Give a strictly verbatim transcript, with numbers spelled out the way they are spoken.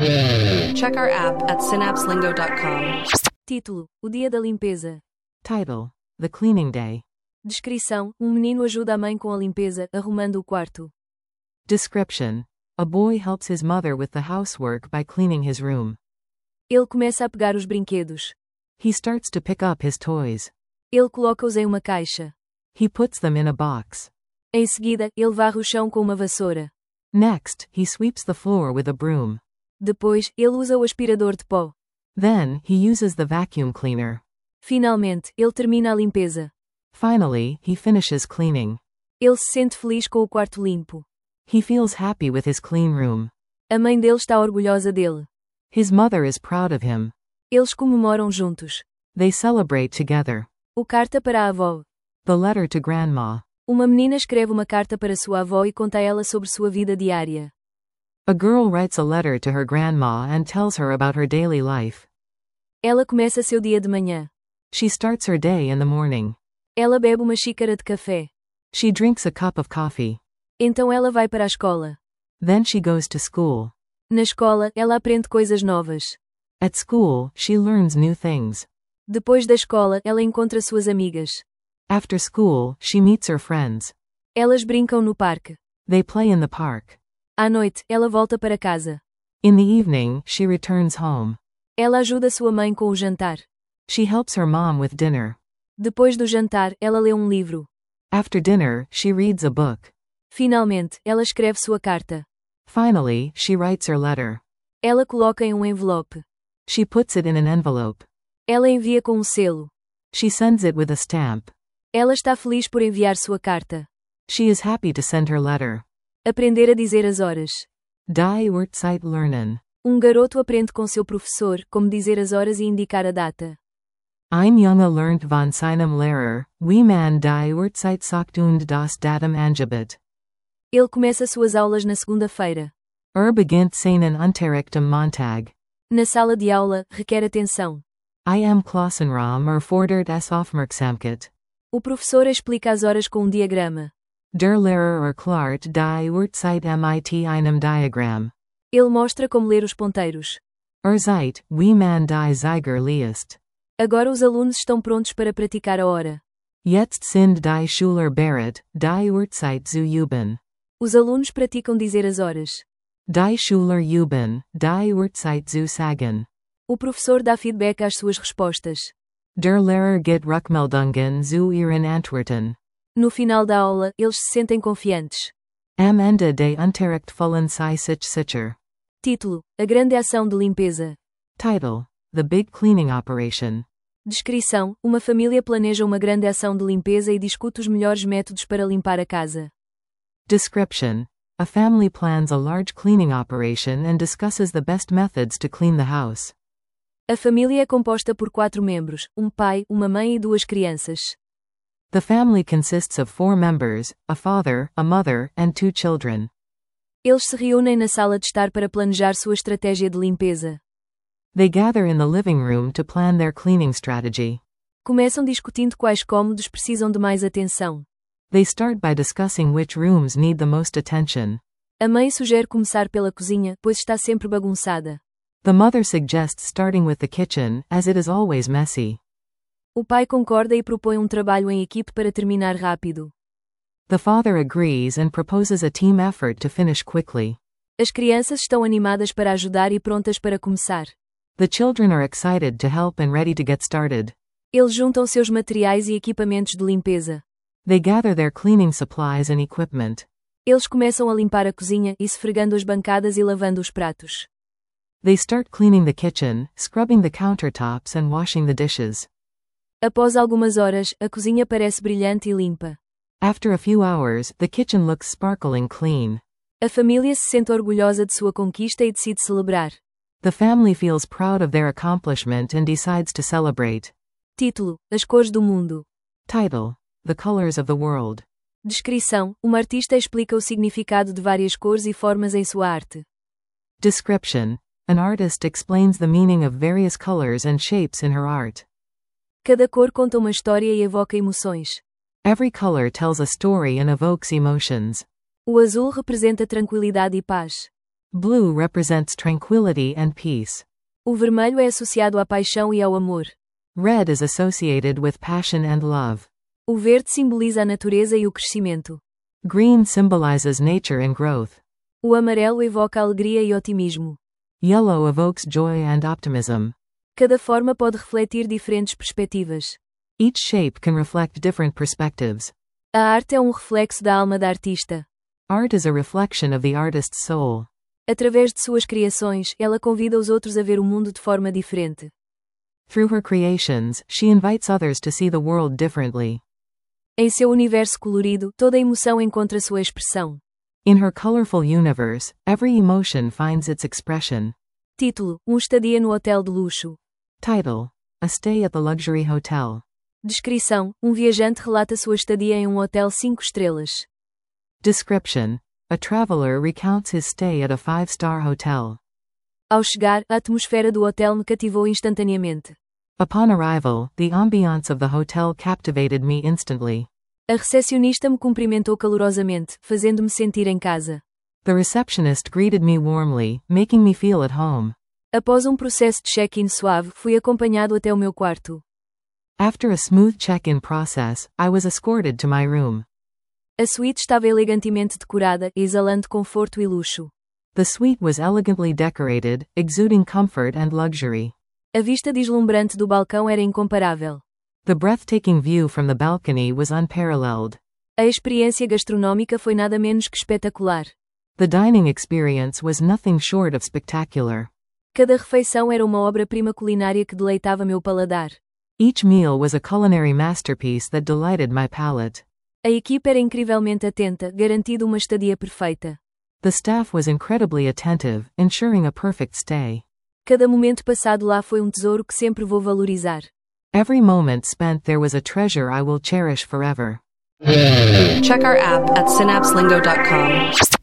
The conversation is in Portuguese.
Check our app at synapse lingo dot com. Título: O Dia da Limpeza. Title: The Cleaning Day. Descrição: Um menino ajuda a mãe com a limpeza, arrumando o quarto. Description: A boy helps his mother with the housework by cleaning his room. Ele começa a pegar os brinquedos. He starts to pick up his toys. Ele coloca-os em uma caixa. He puts them in a box. Em seguida, ele varre o chão com uma vassoura. Next, he sweeps the floor with a broom. Depois, ele usa o aspirador de pó. Then, he uses the vacuum cleaner. Finalmente, ele termina a limpeza. Finally, he finishes cleaning. Ele se sente feliz com o quarto limpo. He feels happy with his clean room. A mãe dele está orgulhosa dele. His mother is proud of him. Eles comemoram juntos. They celebrate together. O carta para a avó. The letter to grandma. Uma menina escreve uma carta para sua avó e conta a ela sobre sua vida diária. A girl writes a letter to her grandma and tells her about her daily life. Ela começa seu dia de manhã. She starts her day in the morning. Ela bebe uma xícara de café. She drinks a cup of coffee. Então ela vai para a escola. Then she goes to school. Na escola, ela aprende coisas novas. At school, she learns new things. Depois da escola, ela encontra suas amigas. After school, she meets her friends. Elas brincam no parque. They play in the park. À noite, ela volta para casa. In the evening, she returns home. Ela ajuda sua mãe com o jantar. She helps her mom with dinner. Depois do jantar, ela lê um livro. After dinner, she reads a book. Finalmente, ela escreve sua carta. Finally, she writes her letter. Ela coloca em um envelope. She puts it in an envelope. Ela envia com um selo. She sends it with a stamp. Ela está feliz por enviar sua carta. She is happy to send her letter. Aprender a dizer as horas. Die Uhrzeit lernen. Um garoto aprende com seu professor como dizer as horas e indicar a data. Ein Junge lernt von seinem Lehrer, wie man die Uhrzeit sagt und das Datum angibt. Ele começa suas aulas na segunda-feira. Er beginnt seinen Unterricht am Montag. Na sala de aula, requer atenção. I am Klassenraum erfordert es Aufmerksamkeit. O professor explica as horas com um diagrama. Der Lehrer erklärt die Uhrzeit mit einem Diagramm. Ele mostra como ler os ponteiros. Er zeigt, wie man die Zeiger liest. Agora os alunos estão prontos para praticar a hora. Jetzt sind die Schüler bereit, die Uhrzeit zu üben. Os alunos praticam dizer as horas. Die Schüler üben, die Uhrzeit zu sagen. O professor dá feedback às suas respostas. Der Lehrer gibt Rückmeldungen zu ihren Antworten. No final da aula, eles se sentem confiantes. Am Ende des Unterrichts fühlen sie sich sicher. Título: A grande ação de limpeza. Title: The Big Cleaning Operation. Descrição: Uma família planeja uma grande ação de limpeza e discute os melhores métodos para limpar a casa. Description: A family plans a large cleaning operation and discusses the best methods to clean the house. A família é composta por quatro membros, um pai, uma mãe e duas crianças. The family consists of four members, a father, a mother, and two children. Eles se reúnem na sala de estar para planejar sua estratégia de limpeza. They gather in the living room to plan their cleaning strategy. Começam discutindo quais cômodos precisam de mais atenção. They start by discussing which rooms need the most attention. A mãe sugere começar pela cozinha, pois está sempre bagunçada. The mother suggests starting with the kitchen, as it is always messy. O pai concorda e propõe um trabalho em equipe para terminar rápido. The father agrees and proposes a team effort to finish quickly. As crianças estão animadas para ajudar e prontas para começar. The children are excited to help and ready to get started. Eles juntam seus materiais e equipamentos de limpeza. They gather their cleaning supplies and equipment. Eles começam a limpar a cozinha, esfregando as bancadas e lavando os pratos. They start cleaning the kitchen, scrubbing the countertops and washing the dishes. Após algumas horas, a cozinha parece brilhante e limpa. After a few hours, the kitchen looks sparkling clean. A família se sente orgulhosa de sua conquista e decide celebrar. The family feels proud of their accomplishment and decides to celebrate. Título: As cores do mundo. Title: The Colors of the World. Descrição: Uma artista explica o significado de várias cores e formas em sua arte. Description: An artist explains the meaning of various colors and shapes in her art. Cada cor conta uma história e evoca emoções. Every color tells a story and evokes emotions. O azul representa tranquilidade e paz. Blue represents tranquility and peace. O vermelho é associado à paixão e ao amor. Red is associated with passion and love. O verde simboliza a natureza e o crescimento. Green symbolizes nature and growth. O amarelo evoca alegria e otimismo. Yellow evokes joy and optimism. Cada forma pode refletir diferentes perspectivas. Each shape can reflect different perspectives. A arte é um reflexo da alma da artista. Art is a reflection of the artist's soul. Através de suas criações, ela convida os outros a ver o mundo de forma diferente. Through her creations, she invites others to see the world differently. Em seu universo colorido, toda emoção encontra sua expressão. In her colorful universe, every emotion finds its expression. Título: Um estadia no hotel de luxo. Title: A stay at the luxury hotel. Descrição: Um viajante relata sua estadia em um hotel cinco estrelas. Description: A traveler recounts his stay at a five-star hotel. Ao chegar, a atmosfera do hotel me cativou instantaneamente. Upon arrival, the ambiance of the hotel captivated me instantly. A recepcionista me cumprimentou calorosamente, fazendo-me sentir em casa. The receptionist greeted me warmly, making me feel at home. Após um processo de check-in suave, fui acompanhado até o meu quarto. After a smooth check-in process, I was escorted to my room. A suíte estava elegantemente decorada, exalando conforto e luxo. The suite was elegantly decorated, exuding comfort and luxury. A vista deslumbrante do balcão era incomparável. The breathtaking view from the balcony was unparalleled. A experiência gastronômica foi nada menos que espetacular. The dining experience was nothing short of spectacular. Cada refeição era uma obra-prima culinária que deleitava meu paladar. Each meal was a culinary masterpiece that delighted my palate. A equipe era incrivelmente atenta, garantindo uma estadia perfeita. The staff was incredibly attentive, ensuring a perfect stay. Cada momento passado lá foi um tesouro que sempre vou valorizar. Every moment spent there was a treasure I will cherish forever. Check our app at synapse lingo dot com.